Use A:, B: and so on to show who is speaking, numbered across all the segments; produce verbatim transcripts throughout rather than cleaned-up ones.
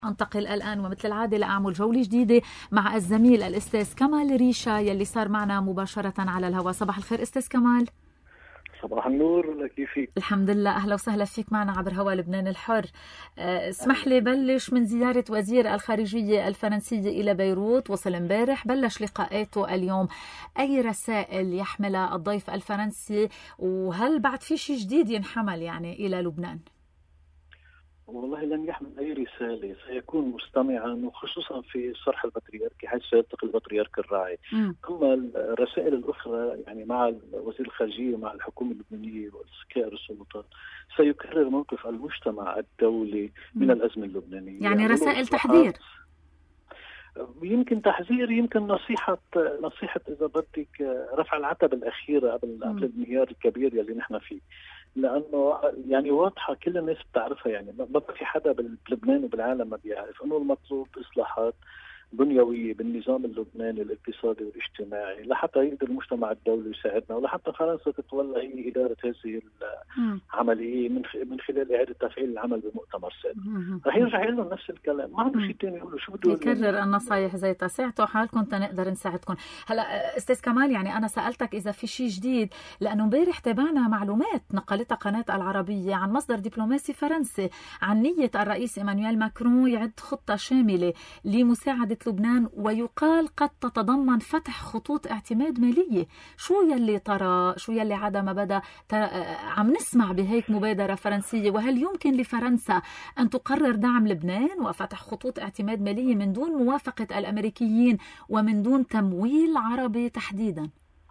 A: أنتقل الآن ومثل العادة لأعمل جولة جديدة مع الزميل الأستاذ كمال ريشة يلي صار معنا مباشرة على الهواء. صباح الخير أستاذ كمال.
B: صباح النور، كيفك؟
A: الحمد لله، أهلا وسهلا فيك معنا عبر هواء لبنان الحر. اسمح لي بلش من زيارة وزير الخارجية الفرنسية إلى بيروت، وصل امبارح، بلش لقاءاته اليوم. أي رسائل يحملها الضيف الفرنسي، وهل بعد في شيء جديد ينحمل يعني إلى لبنان؟
B: والله لن يحمل أي رسالة، سيكون مستمعا وخصوصا في صرح البطريركي حيث سيلتقي البطريرك الراعي. م. أما الرسائل الأخرى يعني مع وزير الخارجية ومع الحكومة اللبنانية وسكائر السلطات سيكرر موقف المجتمع الدولي من م. الأزمة اللبنانية،
A: يعني رسائل تحذير،
B: يمكن تحذير، يمكن نصيحة نصيحة إذا بدك رفع العتب الأخيرة قبل قبل الانهيار الكبير يلي نحن فيه، لأنه يعني واضحة كل الناس بتعرفها. يعني ما في حدا بلبنان وبالعالم ما بيعرف إنه المطلوب إصلاحات بنيوية بالنظام اللبناني الاقتصادي والاجتماعي لحتى يقدر المجتمع الدولي يساعدنا، ولحتى فرنسا تتولى هي إدارة هذه العملية من من خلال إعادة تفعيل العمل بمؤتمر سابق. رح يرجع لهم نفس الكلام، ما عنده شيء ثاني يقوله. شو بده
A: يكرر النصايح زي تساعدوا حالكم تنقدر نساعدكم. هلا أستاذ كمال، يعني أنا سألتك إذا في شيء جديد، لأنه امبارح تابعنا معلومات نقلتها قناة العربية عن مصدر دبلوماسي فرنسي عن نية الرئيس إيمانويل ماكرون يعد خطة شاملة لمساعدة لبنان، ويقال قد تتضمن فتح خطوط اعتماد مالية. شو يلي ترى، شو يلي عدا ما بدا عم نسمع بهيك مبادرة فرنسية؟ وهل يمكن لفرنسا أن تقرر دعم لبنان وفتح خطوط اعتماد مالية من دون موافقة الأمريكيين ومن دون تمويل عربي تحديدا؟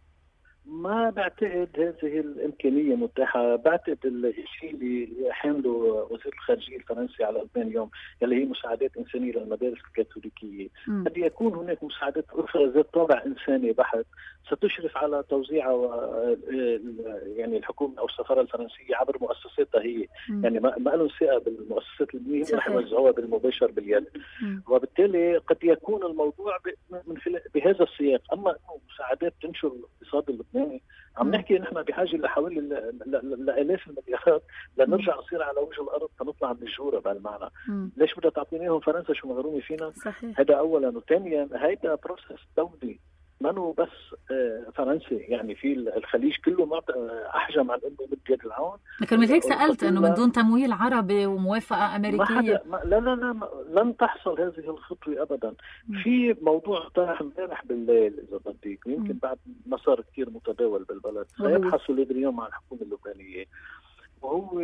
B: ما بعتقد هذه الإمكانية متاحة. بعتقد الشيء اللي حامله وزير الخارجية الفرنسي على لبنان اليوم يلي هي مساعدات إنسانية للمدارس الكاثوليكية، قد يكون هناك مساعدات أخرى ذات طابع إنساني بحت ستشرف على توزيعها يعني الحكومة أو السفارة الفرنسية عبر مؤسساتها هي. م. يعني ما ما لهم ثقة بالمؤسسات اللبنانية، رح يوزعوها بالمباشر باليد، وبالتالي قد يكون الموضوع من خلال بهذا السياق. أما إنه مساعدات تنشر الاقتصاد اللبناني، عم نحكي نحن بحاجة لحوالي لآلاف المليارات لنرجع نصير على وجه الأرض تنطلع من الجورة بهالمعنى. ليش بدها تعطينيهم فرنسا شو مغرومة فينا؟ صحيح. هذا أولا، وثانيا هيدا بروسس دولي منو بس فرنسي، يعني في الخليج كله احجم عن انه مد يد العون.
A: لكن هيك سالت انه من دون تمويل عربي وموافقه امريكيه
B: ما لا لا لا لن تحصل هذه الخطوه ابدا. م. في موضوع طرح امبارح بالليل اذا بدك، يمكن بعد ما صار كثير متداول بالبلد، سيبحثوا اليوم مع الحكومه اللبنانيه، وهو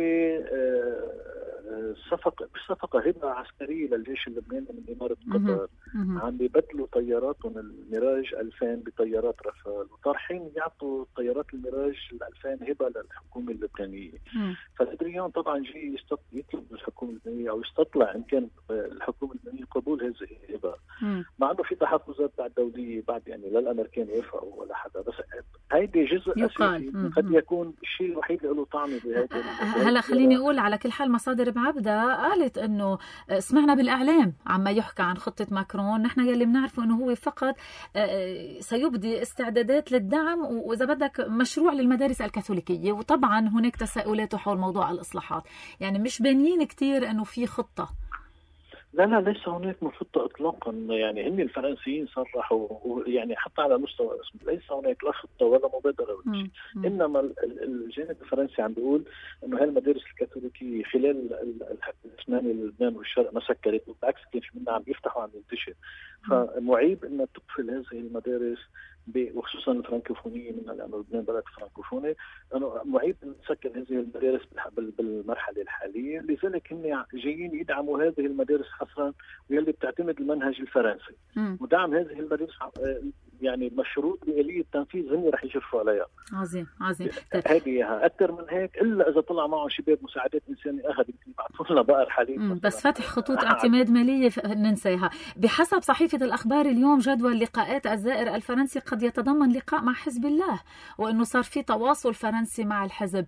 B: صفقة صفقة هبة عسكرية للجيش اللبناني من إمارة قطر. عم بيبدلوا طياراتهم الميراج ألفين بطيارات رافال، وطارحين يعطوا طيارات الميراج الألفين هبة للحكومة اللبنانية. فاليوم طبعا جي يطلب من الحكومة اللبنانية أو يستطلع إن كان الحكومة اللبنانية قبول هذه الهبة، مع إنه في تحفظات بعد دولية بعد يعني لا الأمريكان يوافقوا ولا حدا، بس هيدي جزء أساسي قد يكون الشيء الوحيد اللي له طعمة بهذا.
A: هلا خليني أقول على كل حال مصادر بعبدة قالت إنه سمعنا بالإعلام عما يحكى عن خطة ماكرون، نحن يلي بنعرفه إنه هو فقط سيبدي استعدادات للدعم وإذا بدك مشروع للمدارس الكاثوليكية، وطبعا هناك تساؤلات حول موضوع الإصلاحات، يعني مش بانيين كتير إنه في خطة.
B: لا لا ليس هناك خطة إطلاقا. يعني هم الفرنسيين صرحوا، يعني حتى على مستوى اسمه ليس هناك لا خطة ولا مبادرة ولا شيء، إنما الجانب الفرنسي عم بيقول إنه هالمدارس الكاثوليكية خلال العثماني لبنان والشرق ما سكرت، وبالعكس كان في منها عم يفتحوا عم ينتشر. فمعيب إنها تقفل هذه المدارس وخصوصا الفرنكوفونية، من لأنه لبنان بلد فرنكوفوني، أنه معيب أن تسكر هذه المدارس بالمرحلة الحالية. لذلك هم جايين يدعموا هذه المدارس حصرا واللي بتعتمد المنهج الفرنسي، م. ودعم هذه المدارس يعني مشروط بآلية التنفيذ هم رح يشرفوا عليها.
A: عظيم عظيم.
B: هذه أكثر من هيك، إلا إذا طلع معه شباب مساعدات إنسانية أخذ يبعثوا لنا بقر حليب،
A: بس فتح خطوط اعتماد مالية ننساها. بحسب صحيفة الأخبار اليوم جدول لقاءات الزائر الفرنسي قد يتضمن لقاء مع حزب الله، وإنه صار في تواصل فرنسي مع الحزب.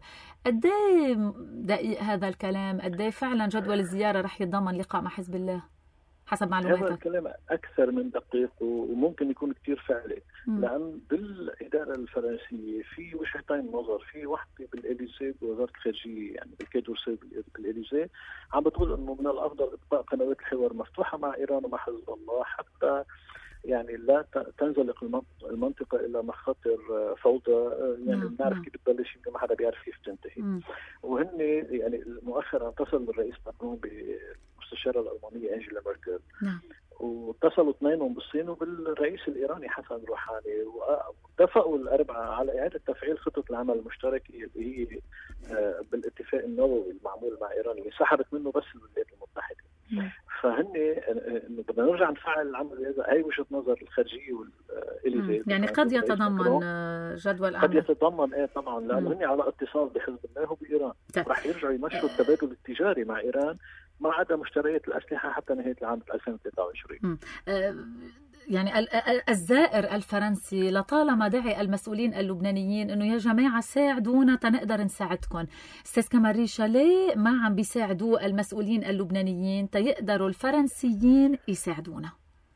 A: قديه دقيق هذا الكلام؟ قديه فعلا جدول الزيارة رح يتضمن لقاء مع حزب الله؟ حسب معلوماتك.
B: هذا الكلام أكثر من دقيق وممكن يكون كتير فعلي. م. لأن بالإدارة الفرنسية في وجهتين نظر، في وحدة بالإليزيه بوزارة الخارجية يعني بالكادورسي بالإليزيه عم بتقول إنه من الأفضل إبقاء قنوات الحوار مفتوحة مع إيران ومع حزب الله حتى يعني لا تنزلق المنطقة إلى مخاطر فوضى. يعني بنعرف كيف بتبلش، يمكن ما حدا بيعرف كيف تنتهي. وهن يعني مؤخرا اتصل الرئيس ماكرون بالمستشارة الألمانية أنجيلا ميركل، واتصلوا اثنينهم بالصين وبالرئيس الإيراني حسن روحاني، واتفقوا الأربعة على إعادة تفعيل خطة العمل المشتركة اللي هي بالاتفاق النووي المعمول مع إيران اللي سحبت منه بس الولايات المتحدة. فهن انه بدنا نرجع نفعل العمل هذا. هي وجهه نظر الخارجيه والإليزيه.
A: يعني قد يتضمن جدول
B: قد يتضمن ايه طبعا، لانه هن على اتصال بحزب الله وبايران. راح يرجعوا يمشوا التبادل التجاري مع ايران ما عدا مشتريات الاسلحه حتى نهايه العام ألفين وثلاثة وعشرين.
A: يعني الزائر الفرنسي لطالما دعي المسؤولين اللبنانيين انه يا جماعه ساعدونا تنقدر نساعدكم. استاذ كمال ريشة، ليه ما عم بيساعدوا المسؤولين اللبنانيين تيقدروا الفرنسيين يساعدونا؟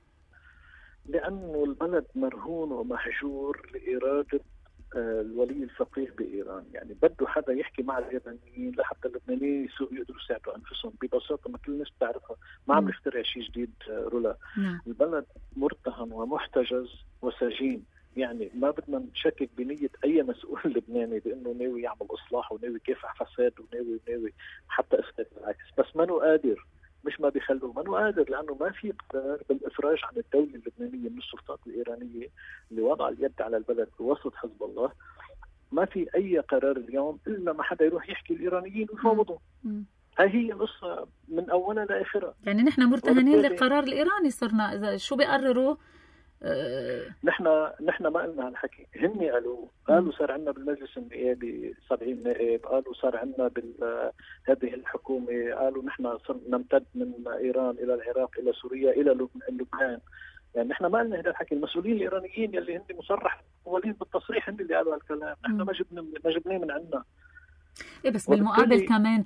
B: لانه البلد مرهون ومحجور لاراده الولي الفقيه بإيران. يعني بده حدا يحكي مع اليابانيين لحتى اللبنانيين يقدروا يساعدوا أنفسهم. ببساطة ما كل الناس بتعرفها، ما عم نخترع شيء جديد رولا. م. البلد مرتهن ومحتجز وسجين. يعني ما بدنا نشكك بنية أي مسؤول لبناني بأنه ناوي يعمل إصلاح وناوي يكافح فساد وناوي وناوي حتى إسقاط العكس، بس ما قادر. مش ما بيخلوه، ما قادر، لأنه ما في قرار بالإفراج عن الدولة اللبنانية من السلطات الإيرانية اللي وضع اليد على البلد بوسط حزب الله. ما في أي قرار اليوم إلا ما حدا يروح يحكي الإيرانيين ويفاوضوا. هاي هي القصة من أولها لآخرها.
A: يعني نحن مرتهنين للقرار الإيراني صرنا، إذا شو بيقرروا
B: نحن نحن ما قلنا هالحكي، هن قالوا قالوا صار عندنا بالمجلس النيابي سبعين نائب، قالوا صار عندنا بهذه الحكومة، قالوا نحن نمتد من إيران إلى العراق إلى سوريا إلى لبنان. يعني نحن ما قلنا هذا الحكي، المسؤولين الإيرانيين يلي هن مصرح ولين بالتصريح هن اللي قالوا هالكلام، نحن ما جبنا ما جبناه من عندنا.
A: إيه بس بالمقابل كمان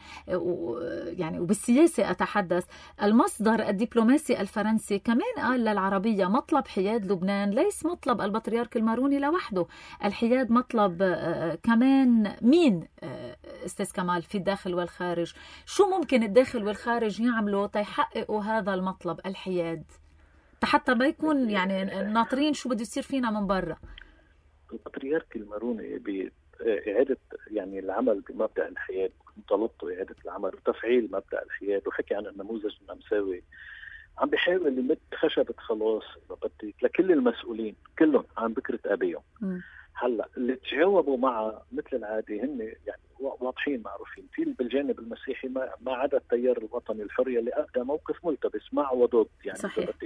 A: يعني وبالسياسة أتحدث، المصدر الدبلوماسي الفرنسي كمان قال للعربية مطلب حياد لبنان ليس مطلب البطريرك الماروني لوحده، الحياد مطلب كمان مين أستاذ كمال في الداخل والخارج. شو ممكن الداخل والخارج يعملوا تيحققوا هذا المطلب الحياد حتى ما يكون يعني ناطرين شو بده يصير فينا من برا؟
B: البطريرك الماروني ب إعادة يعني العمل بمبدأ الحياد، مطالبته إعادة العمل وتفعيل مبدأ الحياد، وحكي عن النموذج النمساوي. عم بيحاول يمد خشبة خلاص لكل المسؤولين كلهم عن بكرة أبيهم. هلا اللي تجاوبوا مع مثل العادي هن يعني واضحين معروفين. في بالجانب المسيحي ما ما عدا التيار الوطني الحرية اللي أبدى موقف ملتبس مع وضد، يعني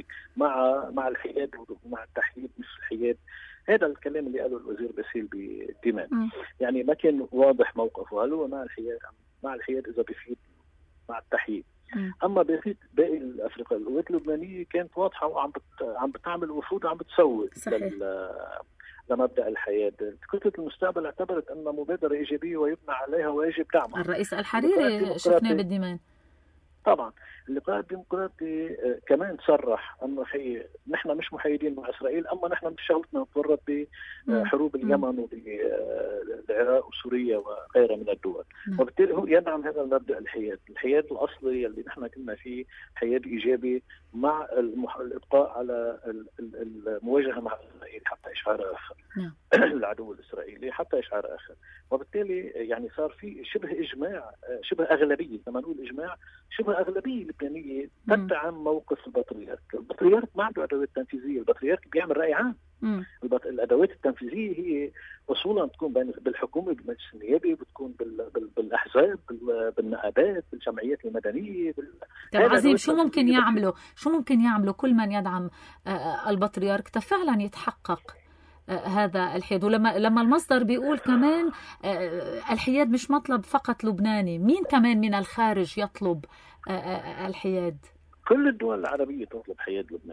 B: مع مع الحياد ومع التحييد مش الحياد. هذا الكلام اللي قاله الوزير باسيل بدمشق، يعني ما كان واضح موقفه. قالوا مع الحياد مع الحياد إذا بيفيد مع التحييد. م. أما بقية باقي الأفريقيا القوات اللبنانية كانت واضحة وعم بت... عم بتعمل وفود وعم بتسوي لل... لمبدأ لمبدأ كتلة المستقبل اعتبرت أنها مبادرة إيجابية ويبنى عليها ويجب دعمها.
A: الرئيس الحريري شفناه بالدمام.
B: طبعا اللقاء الديمقراطي كمان صرح انه هي نحن مش محايدين مع اسرائيل، اما نحن مش شغلتنا نتورط بحروب اليمن والعراق وسوريا وغيرها من الدول. وبالتالي هو يدعم هذا المبدا الحياد، الحياد الاصلي اللي نحن كنا فيه حياد ايجابي مع الابقاء على المواجهه مع اسرائيل حتى اشعار اخر. العدو الاسرائيلي حتى اشعار اخر. وبالتالي يعني صار في شبه اجماع، شبه اغلبيه، لما نقول اجماع شبه اغلبيه لبنانيه تدعم موقف البطريرك. البطريرك ما عنده ادوات تنفيذيه، البطريرك بيعمل راي عام. البط... الادوات التنفيذيه هي اصولا بتكون بالحكومه بالمجلس النيابي، بتكون بال... بال... بالاحزاب بال... بالنقابات بالجمعيات المدنيه بال...
A: طيب عظيم، شو ممكن يعملوا شو ممكن يعملوا كل من يدعم البطريرك فعلا يتحقق هذا الحياد؟ ولما لما المصدر بيقول كمان الحياد مش مطلب فقط لبناني، مين كمان من الخارج يطلب الحياد؟
B: كل الدول العربية تطلب حياد لبنان،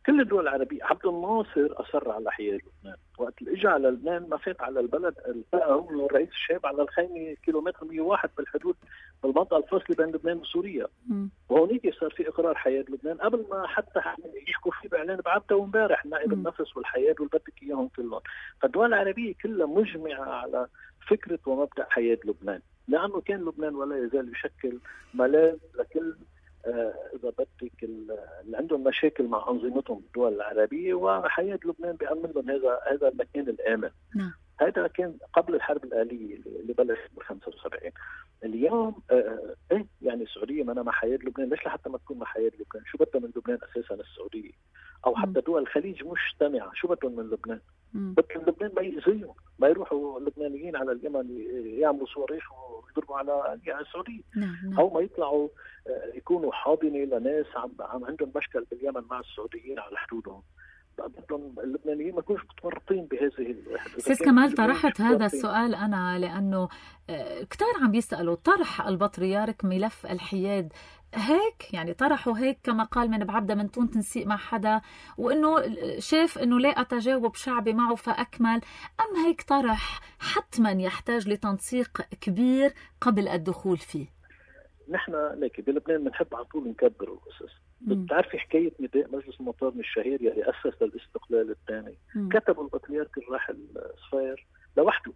B: كل الدول العربية. عبد الناصر أصر على حياد لبنان، وقت اللي اجى على لبنان ما فات على البلد، التقى هو الرئيس الشاب على الخيمة كيلومتر مية وواحد بالحدود بالمنطقة الفاصلة بين لبنان وسوريا، وهونيك صار في إقرار حياد لبنان قبل ما حتى يحكوا فيه بإعلان بعبته امبارح نائب النفس والحياد والبدك إياهم كلهم. فالدول العربية كلها مجمعة على فكرة ومبدأ حياد لبنان، لأنه كان لبنان ولا يزال يشكل ملاذ لكل إذا بدك اللي عندهم مشاكل مع أنظمتهم الدول العربية، وحياة لبنان بيأمن لهم هذا هذا المكان الآمن.
A: نعم.
B: هذا كان قبل الحرب الآلية اللي بلشت بال خمسة وسبعين. اليوم آه إيه يعني السعودية ما أنا مع حياة لبنان، ليش لحتى ما تكون مع حياة لبنان؟ شو بدها من لبنان أساسا السعودية؟ أو حتى دول الخليج مجتمعة، شو بدهم من لبنان؟ بدهم لبنان ما يأذيهم، ما يروحوا اللبنانيين على اليمن يعملوا صواريخ ويضربوا على السعودية.
A: نعم. نعم.
B: أو ما يطلعوا يكونوا حاضنة لناس عم عم عندهم مشكل باليمن مع السعوديين على حدودهم. بدهم اللبنانيين ما يكونوا متورطين بهذه الوحدة.
A: سيد كمال، طرحت هذا السؤال أنا لأنه كتار عم يسألوا طرح البطريرك ملف الحياد هيك، يعني طرحوا هيك كما قال من بعبدة من دون تنسيق مع حدا، وإنه شاف إنه لاقى تجاوب شعبي معه فأكمل، أم هيك طرح حتما يحتاج لتنسيق كبير قبل الدخول فيه؟
B: نحن ليك بلبنان بنحب على طول نكبر القصص. بتعرفي حكاية نداء مجلس المطارنة الشهير يلي أسس للاستقلال الثاني، كتبوا البطريرك الراحل صفير لوحده.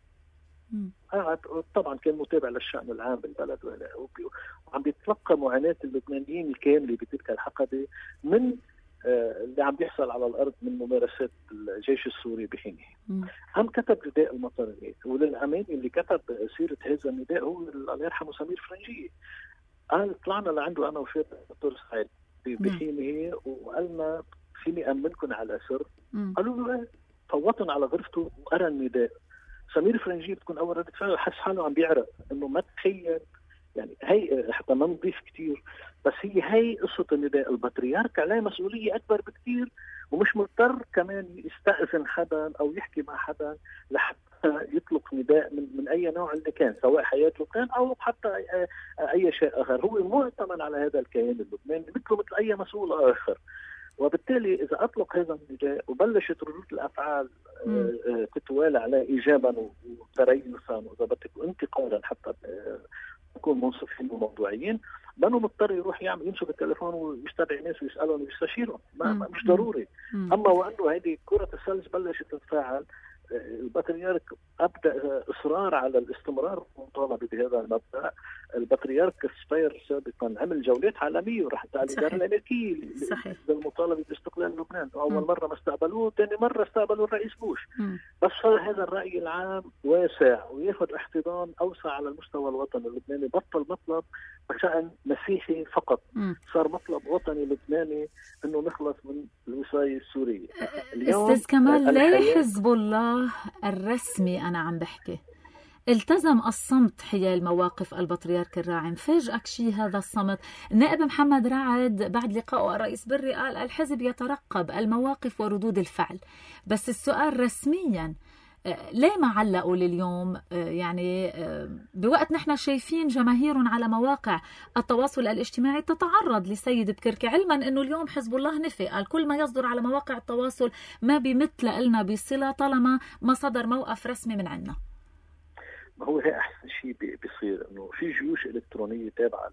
B: قاعد طبعا كان متابع للشأن العام بالبلد وعم بيتلقى معاناة اللبنانيين الكاملة بتلك الحقبة من اللي عم بيحصل على الأرض من ممارسات الجيش السوري بحينه. هم كتب نداء المطارنة، وللأمانة اللي كتب سيرة هذا النداء هو الله يرحمه سمير فرنجية. قال طلعنا لعنده أنا وفيت الدكتور سعيد بحينه وقالنا فيني أمنكم على سر. قالوا له ايه، فوتن على غرفته وقرأ النداء. سمير فرنجي بتكون أول ردة فعله حس حاله عم بيعرق إنه ما تخيل، يعني هي حتى ما نضيف كتير، بس هي هي قصة النداء. البطريرك عليه مسؤولية أكبر بكتير، ومش مضطر كمان يستأذن حدا أو يحكي مع حدا لحتى يطلق نداء من, من أي نوع اللي كان، سواء حياة لبنان أو حتى أي شيء آخر. هو مؤتمن على هذا الكيان اللبناني مثله مثل أي مسؤول آخر. وبالتالي إذا أطلق هذا النداء وبلشت ردود الأفعال تتوالى عليه إيجابا وتريثا وإذا بدك وانتقادا حتى نكون منصفين وموضوعيين، بأنه مضطر يروح يعمل يمسك التليفون ويستدعي ناس ويسألهم ويستشيرهم، ما مش ضروري. أما وأنه هذه كرة الثلج بلشت تتفاعل، البطريرك أبدأ إصرار على الاستمرار والمطالبة بهذا المبدأ. البطريرك سبير سابقا عمل جولات عالمية وراح على الإدارة الأمريكية للمطالبة باستقلال لبنان. أول م. مرة ما استقبلوه، ثاني مرة استقبلوا الرئيس بوش. م. بس صار هذا الرأي العام واسع وياخذ احتضان أوسع على المستوى الوطني اللبناني. بطل مطلب بشأن مسيحي فقط، م. صار مطلب وطني لبناني إنه نخلص من الوصاية السورية.
A: أستاذ كمال، لا حزب الله الرسمي أنا عم بحكي التزم الصمت حيال مواقف البطريرك الراعم. فاجأك شيء هذا الصمت؟ النائب محمد رعد بعد لقائه الرئيس بري قال الحزب يترقب المواقف وردود الفعل، بس السؤال رسميا ليه ما علقوا لليوم؟ يعني بوقت نحن شايفين جماهير على مواقع التواصل الاجتماعي تتعرض لسيد بكركي، علما انه اليوم حزب الله نفي، قال كل ما يصدر على مواقع التواصل ما بمثل لنا بصلة طالما ما صدر موقف رسمي من عنا.
B: ما هو هي احسن شيء بيصير انه في جيوش الكترونيه تابعه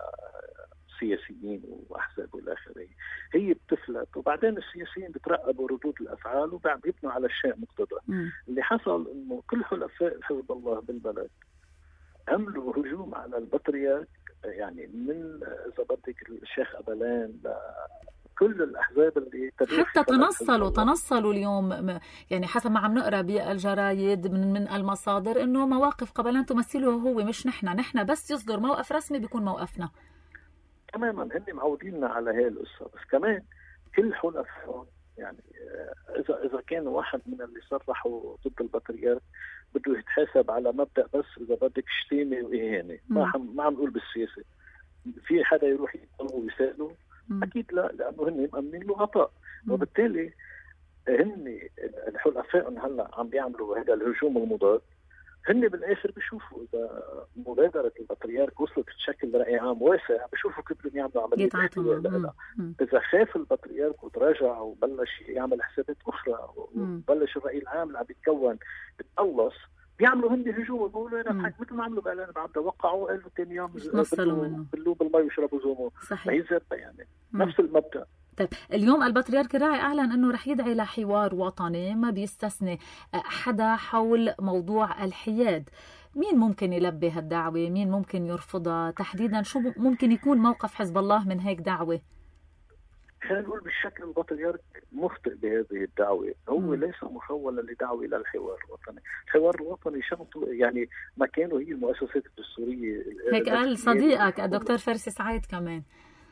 B: لسياسيين واحزاب والاخرين، هي بتفلت وبعدين السياسيين بتراقبوا ردود الافعال وبيبنوا على الشيء مقتضى. اللي حصل انه كل حلفاء حزب الله بالبلد عملوا هجوم على البطريرك، يعني من اذا بدك الشيخ أبلان كل الأحزاب اللي
A: حتى تنصلوا تنصلوا اليوم، يعني حسب ما عم نقرأ بالجرايد من من المصادر إنه مواقف قبلان تمثله هو مش نحن، نحن بس يصدر موقف رسمي بيكون موقفنا.
B: تماما هن معوديننا على هاي القصة. بس كمان كل حلفاء يعني إذا إذا كان واحد من اللي صرحوا ضد البطريرك بده يتحاسب على مبدأ بس إذا بدك شتيمة وإهانة، ما عم ما عم نقول بالسياسة. في حدا يروح يطلبه ويسأله؟ أكيد لا، لأنه هن مأمنين له غطاء، وبالتالي هن الحلفاء هلا عم بيعملوا هذا الهجوم المضاد هن بالاخر بيشوفوا اذا مبادره البطريرك وصلت تشكل راي عام واسع، بيشوفوا كيف بدهم يعملوا عمليه
A: يتعاطوا.
B: اذا خاف البطريرك وتراجع وبلش يعمل حسابات اخرى وبلش الراي العام اللي عم بيتكون بتقلص، بيعملوا هندي هجوم بيقولوا انا مثل ما عملوا باعلان بعد وقعوا قالوا ثاني يوم بلوا بالمي ويشربوا زومو. هي ذاتها يعني مم. نفس المبدا.
A: طيب اليوم البطريرك الراعي اعلن انه رح يدعي لحوار وطني ما بيستثني حدا حول موضوع الحياد. مين ممكن يلبي هالدعوه؟ مين ممكن يرفضها تحديدا؟ شو ممكن يكون موقف حزب الله من هيك دعوه؟
B: خلينا نقول بالشكل البطريرك مخطئ بهذه الدعوة. هو م. ليس محولا لدعوة إلى الحوار الوطني. الحوار الوطني شغلته يعني مكانه هي المؤسسات الدستورية.
A: هيك قال صديقك الدكتور فارس سعيد كمان.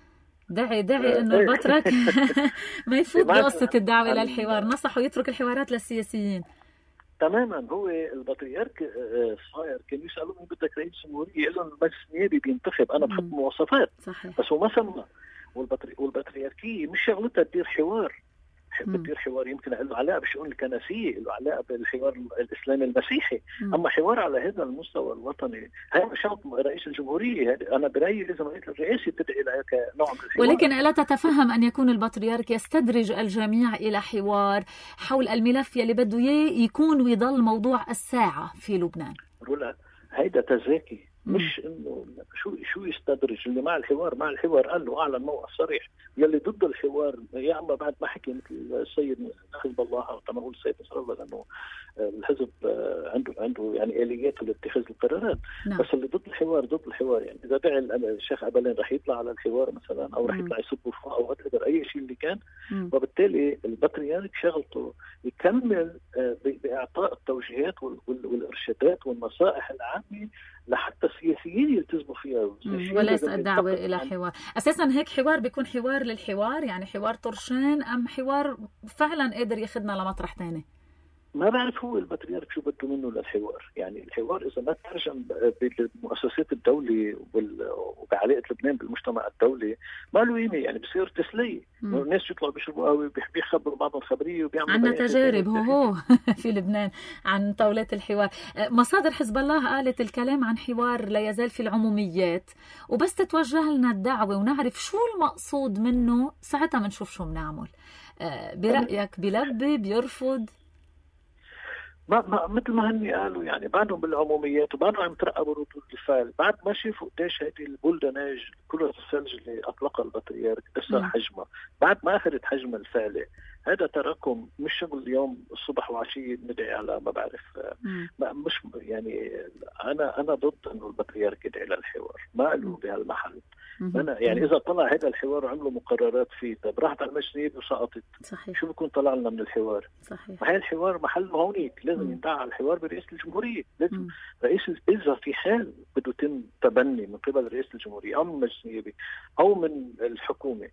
A: دعي دعي انه البطرك ما يفوت بقصة الدعوة إلى الحوار، نصحوا يترك الحوارات للسياسيين.
B: تماما. هو البطريرك صاير كان يسألوا مين بدك رئيس جمهورية، يقول لهم المجلس النيابي بينتخب، أنا بحط مواصفات.
A: صحيح.
B: بس هو ما سمى. والبطريركية مش شغلتها تدير حوار، بتدير حوار يمكن له علاقة بالشؤون الكنسية، له علاقة بالحوار الإسلامي المسيحي. مم. أما حوار على هذا المستوى الوطني هذا شغل رئيس الجمهورية. أنا برأيي لازم رئيس الرئاسي تدعي لها كنوع من الحوار.
A: ولكن ألا تتفهم أن يكون البطريرك يستدرج الجميع إلى حوار حول الملف يلي بده إياه يكون ويضل موضوع الساعة في لبنان؟
B: رولا هيدا تزاكي، مش انه شو شو يستدرج. اللي مع الحوار مع الحوار قال له اعلن موقف صريح. يلي ضد الحوار يا عم بعد ما حكي مثل السيد حزب الله او كما نقول السيد نصر الله، لانه الحزب عنده عنده يعني الياته لاتخاذ القرارات. نعم. بس اللي ضد الحوار ضد الحوار. يعني اذا دعي الشيخ عبالين رح يطلع على الحوار مثلا، او رح يطلع يسبوا فوق او قدر اي شيء اللي كان. مم. وبالتالي البطريرك شغلته يكمل باعطاء التوجيهات والارشادات والنصائح العامه لحتى السياسيين يلتزموا فيها،
A: وليس الدعوة إلى حوار. أساسا هيك حوار بيكون حوار للحوار، يعني حوار طرشان، أم حوار فعلا قادر ياخدنا لمطرح تاني؟
B: ما بعرف هو البطريرك شو بده منه للحوار. يعني الحوار إذا ما ترجم بمؤسسات الدولة وبعلاقة لبنان بالمجتمع الدولي ما له قيمة. يعني بصير تسلية، الناس يطلعوا بيشربوا قهوة بيخبروا بعضهم خبرية وبيعملوا.
A: عندنا تجارب هو في لبنان عن طاولات الحوار. مصادر حزب الله قالت الكلام عن حوار لا يزال في العموميات، وبس تتوجه لنا الدعوة ونعرف شو المقصود منه ساعتها بنشوف شو بنعمل. برأيك بيلبي بيرفض؟
B: ما ما مثل ما هني قالوا يعني بعدهم بالعموميات وبعدهم عم يترقبوا ردود الفعل بعد ما شافوا قديش هذه البلدناج كرة الثلج اللي اطلقها البطريرك قصر حجمها بعد ما اخذت حجمها الفعلي. هذا تراكم مش شغل اليوم الصبح وعشية ندعي على ما بعرف. ما مش يعني انا انا ضد انه البطريرك يدعي للحوار، ما قالوا بهالمحل. أنا يعني إذا طلع هذا الحوار وعملوا مقررات فيه، طب راحت على المجلس وسقطت. صحيح. شو بيكون طلع لنا من الحوار؟ صحيح. وهي الحوار محله هونيك، لازم ينتهي على الحوار برئاسة الجمهورية. لازم مم. رئيس إذا في حال بده يتم تبني من قبل رئيس الجمهورية أو من المجلس النيابي أو من الحكومة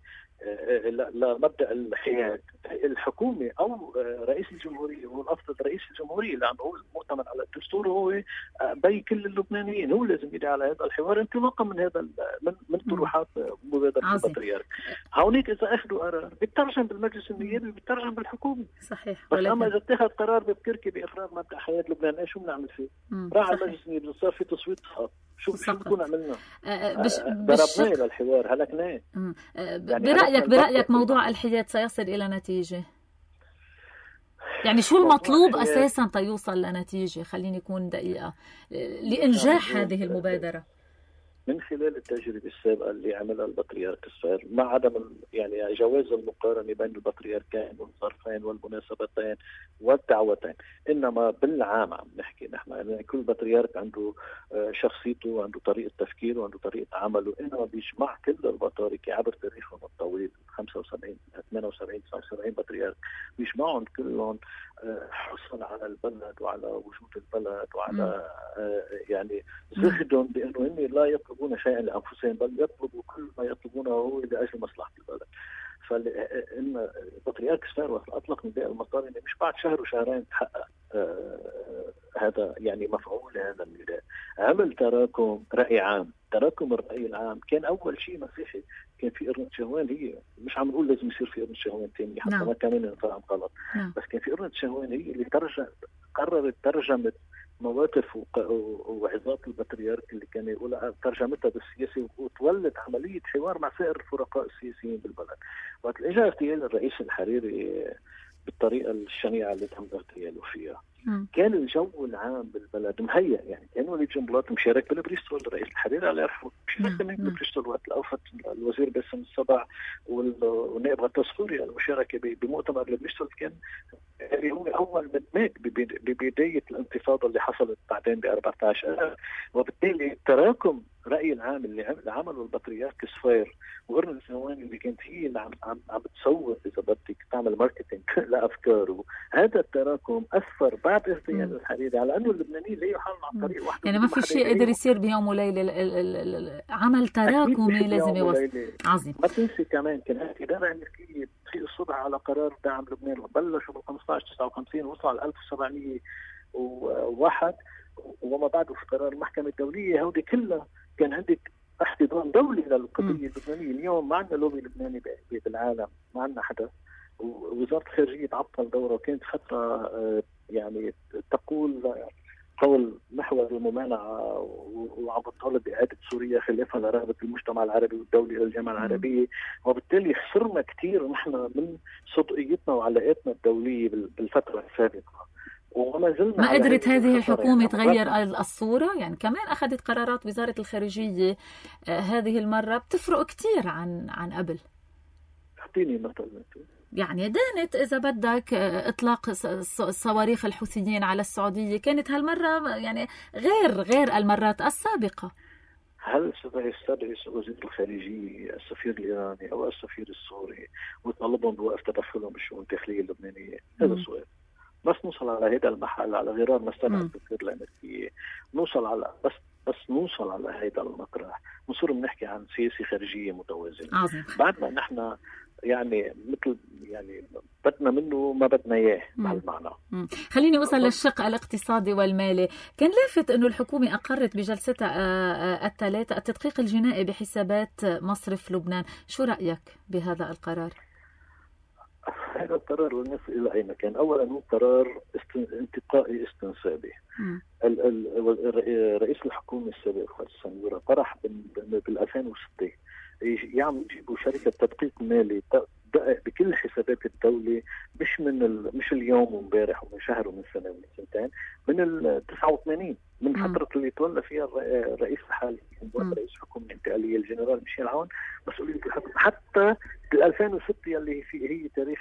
B: لمبدأ الحياد، الحكومة أو رئيس الجمهورية، هو الأفضل رئيس الجمهورية لأنه هو المؤتمن على الدستور، هو بي كل اللبنانيين، هو لازم يدعي على هذا الحوار انطلاقا من هذا من من طروحات مبادرة البطريرك. هونيك إذا أخذوا قرار بيترجم بالمجلس النيابي وبيترجم بالحكومة.
A: صحيح.
B: بس أما إذا اتخذ قرار ببكركي بإخراج مبدأ حياة لبنان، إيش شو بنعمل فيه؟ راح على المجلس النيابي صار في تصويت سقط. شو شو بكون عملنا؟ ضربناه للحوار هلكناه.
A: يعني برأيك برأيك موضوع الحياد سيصل إلى نتيجة؟ يعني شو المطلوب أساسا تيوصل لنتيجة؟ خليني يكون دقيقة لإنجاح هذه المبادرة.
B: من خلال التجربة السابقة اللي عملها البطريرك السابق مع عدم يعني جواز المقارنة بين البطريركين والظرفين والمناسبتين والدعوتين، إنما بالعام عم نحكي نحن يعني كل بطريرك عنده شخصيته وعنده طريقة تفكيره وعنده طريقة عمله، إنما بيجمع كل البطاركة عبر تاريخهم الطويل خمسة وسبعين ثمانية وسبعين تسعة وسبعين بطريرك، بيجمعهم كلهم حرصا على البلد وعلى وجود البلد وعلى يعني زهدهم بأنه هن لا يطلبون شيئا لأنفسهم بل يطلبوا كل ما يطلبونه هو لأجل مصلحة البلد. فإن البطريرك سفيروس أطلق نداء المطار إنه مش بعد شهر وشهرين تحقق آه هذا يعني مفعول هذا النداء. عمل تراكم رأي عام. تراكم الرأي العام كان أول شيء مسيحي، كان في قرنة شهوان، هي مش عم نقول لازم يصير في قرنة شهوان تاني حتى نعم. ما كمان نفهم غلط نعم. بس كان في قرنة شهوان هي اللي ترجم قررت ترجمة مواقف وعظات البطريرك اللي كان يقولها ترجمتها بالسياسي، وتولد عمليه حوار مع سائر الفرقاء السياسيين بالبلد. وقت اجى اغتيال الرئيس الحريري بالطريقه الشنيعه اللي تم اغتياله فيها، م. كان الجو العام بالبلد مهيئ. يعني كان وليد جنبلاط مشارك بالبريستول، الرئيس الحريري الله يرحمه مشارك بالبريستول وقت الاوفت الوزير باسم السبع والنائب غطاس سوريا. المشاركه بمؤتمر البريستول كان يعني هو اول مدماج ببدايه الانتفاضه اللي حصلت بعدين ب أربعة عشر. وبالتالي تراكم راي العام اللي عمله البطريرك صفير وقرن الثواني اللي كانت هي اللي عم عم عم بتسوق اذا بدك تعمل ماركتينج لافكاره، هذا التراكم اثر بعد اغتيال الحريري على انه اللبنانيين لا يحلوا عن طريق واحد.
A: يعني ما في شيء قدر يصير بيوم وليله، عمل تراكمي لازم يوصل. عظيم.
B: ما تنسي كمان كان الاداره الامريكيه بتخيل الصبح على قرار دعم لبنان، بلشوا بال خمسة عشر تسعة وخمسين وصلوا على ألف وسبعمية وواحد وما بعده في قرار المحكمه الدوليه. هودي كلها كان عندك احتضان دولي للقضيه اللبنانيه. اليوم ما عندنا لوبي لبناني بالعالم، ما عندنا حدا. ووزاره الخارجيه تعطل دوره، وكانت فتره يعني تقول قول محور الممانعه وعم بتطالب باعاده سوريا خلافا لرغبه المجتمع العربي والدولي الى الجامعه العربيه. وبالتالي خسرنا كثير نحن من صدقيتنا وعلاقاتنا الدوليه بالفتره السابقه، وما زلنا
A: ما قدرت هذه الحكومة تغير الصورة. يعني كمان أخذت قرارات وزارة الخارجية هذه المرة بتفرق كتير عن عن قبل.
B: اعطيني مثلا.
A: يعني دانت إذا بدك إطلاق صواريخ الحوثيين على السعودية، كانت هالمرة يعني غير غير المرات السابقة.
B: هل سيستدعي وزير الخارجية السفير الإيراني أو السفير السوري ويطالبهم بوقف تدخلهم بالشؤون الداخلية اللبنانية؟ هذا السؤال. بس نوصل على هذا المحل على غرار ما استدعى السفير الأمريكية، نوصل على بس بس نوصل على هذا المطرح نصير بنحكي عن سياسة خارجية متوازنة.
A: عظيم.
B: بعد ما نحن يعني مثل يعني بدنا منه ما بدنا اياه بهالمعنى.
A: خليني اوصل للشق الاقتصادي والمالي. كان لافت انه الحكومه اقرت بجلستها الثلاثه التدقيق الجنائي بحسابات مصرف لبنان، شو رايك بهذا القرار؟
B: هذا القرار والناس الى اي مكان. اولا هو قرار انتقائي استنسابي. رئيس الحكومه السابق خالد السنيورة طرح بال ألفين وستة يعمل يجيبوا شركه تدقيق مالي دقق بكل حسابات الدوله، مش من ال... مش اليوم وامبارح ومن شهر ومن سنه ومن سنتين، من ال تسعة وثمانين، من فتره اللي تولى فيها الرئيس الحالي رئيس الحكومه الانتقاليه الجنرال ميشيل عون مسؤوليه الحكم، حتى ألفين وستة اللي في هي تاريخ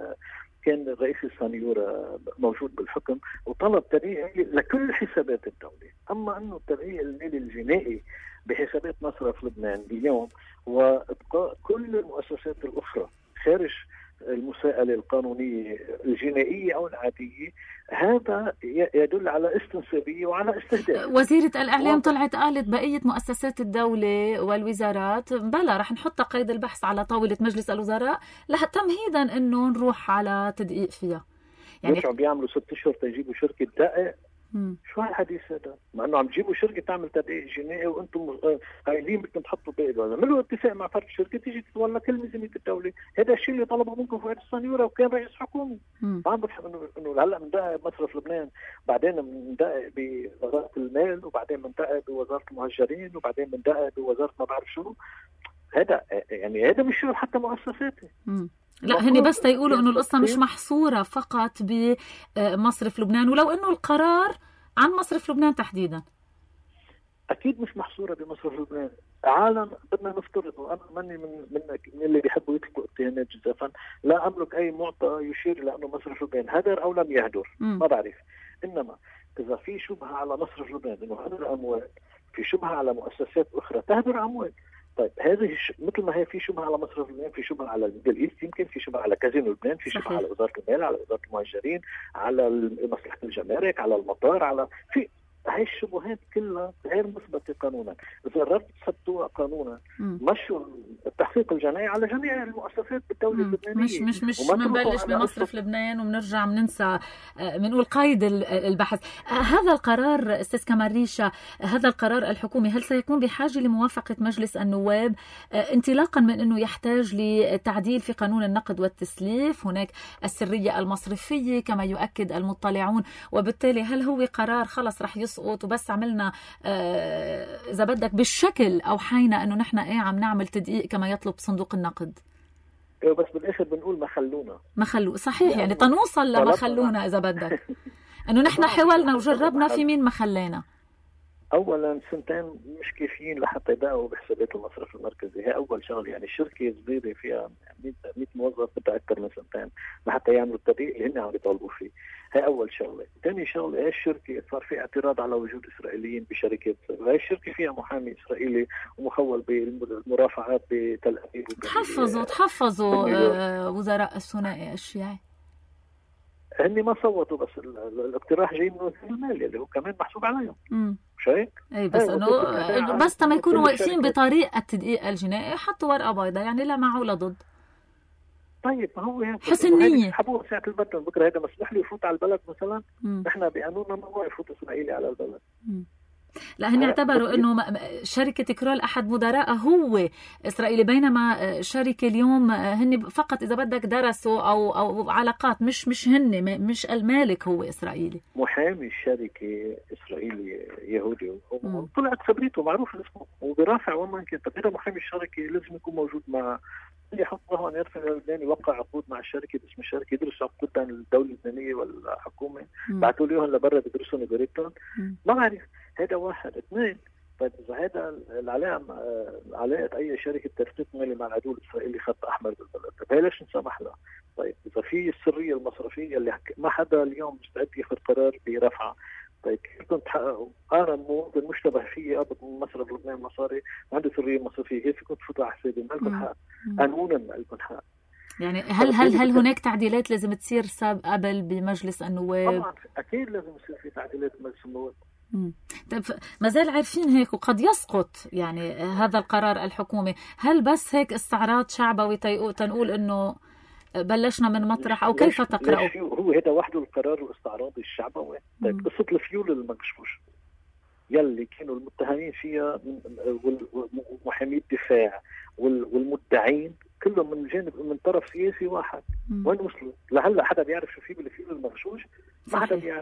B: كان الرئيس السنيورة موجود بالحكم، وطلب تدقيق لكل حسابات الدولة. أما أنه التدقيق المالي الجنائي بحسابات مصرف لبنان اليوم وإبقاء كل المؤسسات الأخرى خارج المساءلة القانونية الجنائية أو العادية، هذا يدل على استنسابية وعلى استهداف.
A: وزيرة الإعلام طلعت قالت بقية مؤسسات الدولة والوزارات بلا رح نحط قيد البحث على طاولة مجلس الوزراء لها تمهيدا إنه نروح على تدقيق فيها.
B: يعني مش عم بيعملوا ست أشهر تجيبوا شركة دقق؟ شو هالحديث هذا؟ مع انه عم تجيبوا شركه تعمل تدقيق جنائي وانتم قايلين بدكم تحطوا بايد هذا، عملوا اتفاق مع فرد الشركه تيجي تتولى كل ميزانيه الدوله. هذا الشيء اللي طلبه منكم فؤاد السنيورة وكان رئيس حكومي. ما عم بفهم انه انه هلا بندقق بمصرف لبنان، بعدين بندقق بوزاره المال، وبعدين بندقق بوزاره المهجرين، وبعدين بندقق بوزاره ما بعرف شو. هذا يعني هذا مش شغل حتى مؤسساتي.
A: لا هني بس يقولوا انه القصه مش محصوره فقط بمصرف لبنان، ولو انه القرار عن مصرف لبنان تحديدا.
B: اكيد مش محصوره بمصرف لبنان. عالم بدنا نفترض، وانا ماني من من من اللي بيحبوا يطلقوا اتهامات جزافا، لا املك اي معطى يشير الى انه مصرف لبنان هدر او لم يهدر، ما بعرف. انما اذا في شبهه على مصرف لبنان انه هدر اموال، في شبهه على مؤسسات اخرى تهدر اموال. طيب هذه مثل ما هي في شبهه على مصرف لبنان، في شبهه على الميدل ايست، يمكن في شبهه على كازينو لبنان، في شبهه على وزاره المال، على وزاره المهجرين، على مصلحه الجمارك، على المطار، على في هاي الشبهات كلها غير مثبته قانونا. اذا قررت تثبتوها قانونا مشوا التحقيق الجنائي على جميع المؤسسات بالدوله اللبنانيه.
A: مش مش مش بنبلش بمصرف لبنان وبنرجع بننسى بنقول قيد البحث. هذا القرار استاذ كمال ريشة، هذا القرار الحكومي هل سيكون بحاجه لموافقه مجلس النواب انطلاقا من انه يحتاج لتعديل في قانون النقد والتسليف؟ هناك السريه المصرفيه كما يؤكد المطلعون، وبالتالي هل هو قرار خلص رح يسقط وبس عملنا آه اذا بدك بالشكل او حينا انه نحن ايه عم نعمل تدقيق كما يطلب صندوق النقد؟
B: بس بالاخر بنقول ما خلونا
A: ما خلو صحيح، يعني تنوصل لما خلونا اذا بدك انه نحن حاولنا وجربنا في مين ما خلينا.
B: اولا سنتين مش كافيين لحتى يداووا بحسابات المصرف المركزي، هي اول شغله. يعني الشركه صغيره فيها مئة موظف بدها اكثر من سنتين لحتى يعملوا التدقيق اللي هن عم يطالبوا فيه. هي اول شغله. ثاني شغله، هي الشركه صار في اعتراض على وجود اسرائيليين بشركات، هي الشركه فيها محامي اسرائيلي ومخول بالمرافعات بتل ابيب.
A: تحفظوا تحفظوا آه وزراء الثنائي الشيعي
B: هني ما صوتوا، بس الاقتراح جاي من وزير الماليه اللي هو كمان محسوب عليهم.
A: امم
B: مش هيك؟
A: اي بس انه بس لما يكونوا واقفين بطريقه التدقيق الجنائي حطوا ورقه بيضاء، يعني لا معه ولا ضد.
B: طيب ما هو هيك
A: حسن نيه
B: حبوه ساعه البدن بكره هذا مسموح له يفوت على البلد مثلا. نحن بقانوننا ممنوع يفوت اسرائيلي على البلد. مم.
A: لا هن اعتبروا انه شركه كرول احد مدراء هو اسرائيلي، بينما شركه اليوم هن فقط اذا بدك درسوا او او علاقات، مش مش هن مش المالك هو اسرائيلي. محامي
B: الشركه اسرائيلي يهودي وطلعت خبريته معروف اسمه وبرافع وما كان. طب هذا محامي الشركه لازم يكون موجود مع اللي يحطها ان يرفع اللبناني يوقع عقود مع الشركه باسم الشركه، يدرسوا عقود عن الدوله اللبنانيه والحكومه، بعثوا لي اياهم لبرا بدرسهم بريتهم. ما بعرف. هذا واحد. اثنين، طيب اذا هذا العلاقه علاقه اي شركه ترتيب مالي مع العدو الاسرائيلي خط احمر بالبلد، طيب هي ليش نسمح لها؟ طيب اذا في السريه المصرفيه اللي ما حدا اليوم مستعد ياخذ قرار برفعها، طيب كيف كنت تحققوا؟ انا المواطن مشتبه فيي قبض من مصرف لبنان مصاري وعندي سريه مصرفيه، كيف كنت تفوتوا على حسابي؟ ما لكم حق قانونا، ما لكم حق.
A: يعني هل هل هل هناك تعديلات لازم تصير ساب قبل بمجلس النواب؟
B: طبعا اكيد لازم يصير في تعديلات بمجلس النواب.
A: طيب ما زال عارفين هيك وقد يسقط يعني هذا القرار الحكومي، هل بس هيك استعراض شعبوي تنقول انه بلشنا من مطرح او كيف تقرأوا؟
B: هو هذا وحده القرار الاستعراضي الشعبوي. طيب قصة الفيول المغشوش يلي كانوا المتهمين فيها ومحامي الدفاع والمدعين كلهم من جانب من طرف سياسي واحد. مم. وين وصلوا؟ لهلا حدا بيعرف شو في بالفيول المغشوش؟ ما حدا بيعرف.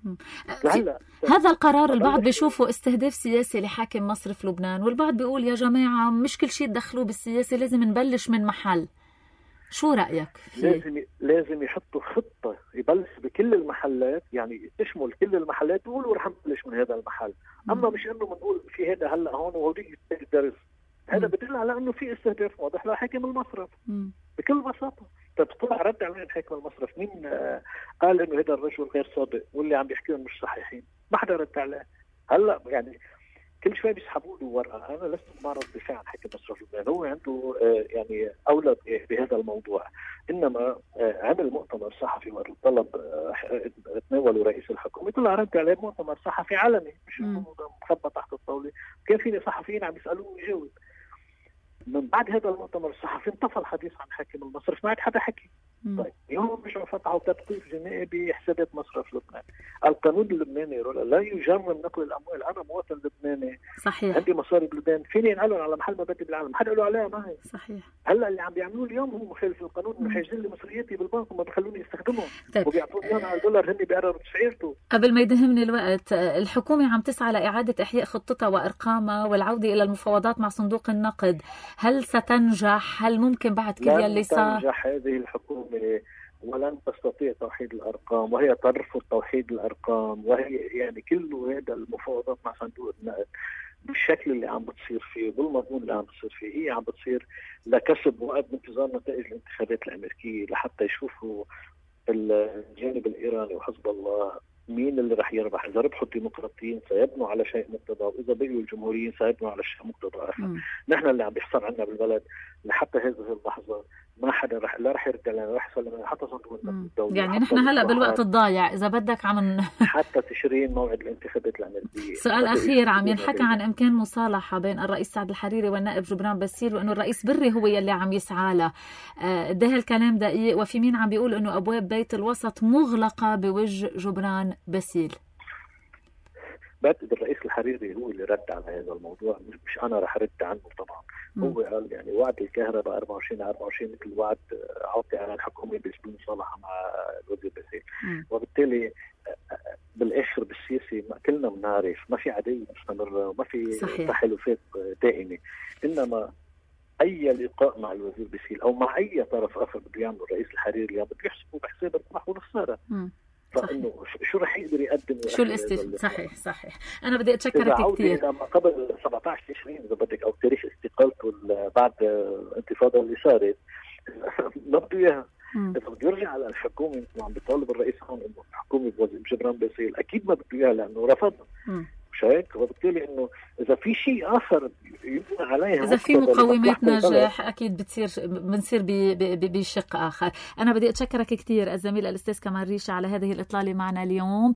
A: هذا القرار البعض بيشوفه استهداف سياسي لحاكم مصرف لبنان، والبعض بيقول يا جماعة مش كل شيء تدخلوه بالسياسة، لازم نبلش من محل. شو رأيك فيه؟
B: لازم لازم يحطوا خطة يبلش بكل المحلات، يعني تشمل كل المحلات، يقولوا رح نبلش من هذا المحل. أما مش إنه بنقول في هذا هلا هون وهوديك الدرس، هذا بدل على إنه في استهداف واضح لحاكم المصرف. مم. بكل بساطة. طيب طلع رد على حاكم المصرف، مين قال إنه هذا الرجل غير صادق واللي عم بيحكيهم مش صحيحين؟ ما حدا رد عليه. هلا يعني كل شوي بيسحبوا له ورقه. انا لست معرض دفاع عن حاكم مصرف لبنان، هو عنده آه يعني اولى بهذا الموضوع، انما آه عمل مؤتمر صحفي وطلب آه تناوله رئيس الحكومه، طلع رد عليه مؤتمر صحفي علني مش مخبى تحت الطاوله، كان في صحفيين عم يسالوه ويجاوب. من بعد هذا المؤتمر الصحفي انطفى الحديث عن حاكم المصرف، ما عاد حدا حكي. طيب اليوم رجعوا فتحوا تدقيق جنائي بحسابات مصرف لبنان. القانون اللبناني لا يجرم نقل الاموال. انا مواطن لبناني
A: صحيح
B: عندي مصاري بلبنان، فيني انقلهم على محل ما بدي بالعالم، حدا قالوا عليها معي.
A: صحيح.
B: هلا اللي عم بيعملوه اليوم هو مخالف القانون، انه حاجزين لي مصرياتي بالبنك وما بخلوني استخدمهم. طيب. وبيعطوني اياهم على الدولار، هن بيقرروا تسعيرته.
A: قبل ما يدهمني الوقت، الحكومه عم تسعى لاعاده احياء خطتها وارقامها والعوده الى المفاوضات مع صندوق النقد، هل ستنجح؟ هل ممكن بعد كل يلي صار؟
B: لن تنجح هذه الحكومه ولن تستطيع توحيد الأرقام، وهي ترفض توحيد الأرقام، وهي يعني كله هذا المفاوضات مع صندوق النقد بالشكل اللي عم بتصير فيه بالمضمون اللي عم بتصير فيه، هي عم بتصير لكسب وقت بانتظار نتائج الانتخابات الأمريكية لحتى يشوفوا الجانب الإيراني وحزب الله مين اللي رح يربح. إذا ربحوا الديمقراطيين سيبنوا على شيء مقتضى، وإذا بقيوا الجمهوريين سيبنوا على شيء مقتضى آخر. نحن اللي عم بيحصل عنا بالبلد لحتى هذه اللحظة ما حدا رح لا رح يرجع لنا رح يسلم حتى صندوق النقد الدولي.
A: يعني نحن هلا بالوقت الضايع اذا بدك عم
B: حتى تشرين موعد الانتخابات الامريكيه.
A: سؤال اخير، عم ينحكى عن امكان مصالحه بين الرئيس سعد الحريري والنائب جبران باسيل وانه الرئيس بري هو يلي عم يسعى له، ده الكلام دقيق؟ وفي مين عم بيقول انه ابواب بيت الوسط مغلقه بوجه جبران باسيل؟
B: بعتقد الرئيس الحريري هو اللي رد على هذا الموضوع، مش انا رح رد عنه طبعا. م. هو قال يعني وعد الكهرباء أربعة وعشرين على أربعة وعشرين مثل وعد عطي على الحكومه بمصالحه مع الوزير باسيل، وبالتالي بالاخر بالسياسه كلنا بنعرف ما في عداوه مستمره وما في تحالفات دائمه، انما اي لقاء مع الوزير باسيل او مع اي طرف اخر بده يعمله الرئيس الحريري اليوم بده يحسبوا بحساب الربح والخساره. فانه شو رح يقدر يقدم
A: شو الاستف صحيح صحيح. انا بدي اتشكرك كثير.
B: لما قبل سبعة عشر تشرين اذا بدك او تاريخ استقالته بعد الانتفاضه اللي صارت ما بده اياها. اذا بده يرجع على الحكومه مثل ما عم بيطالب الرئيس هون انه الحكومه بجبران باسيل اكيد ما بده اياها لانه رفضها. مش هيك؟ وبالتالي انه اذا في شيء اخر يبنى عليه،
A: اذا في مقومات نجاح اكيد بتصير بنصير بشق اخر. انا بدي اتشكرك كثير الزميل الاستاذ كمال ريشه على هذه الاطلاله معنا اليوم.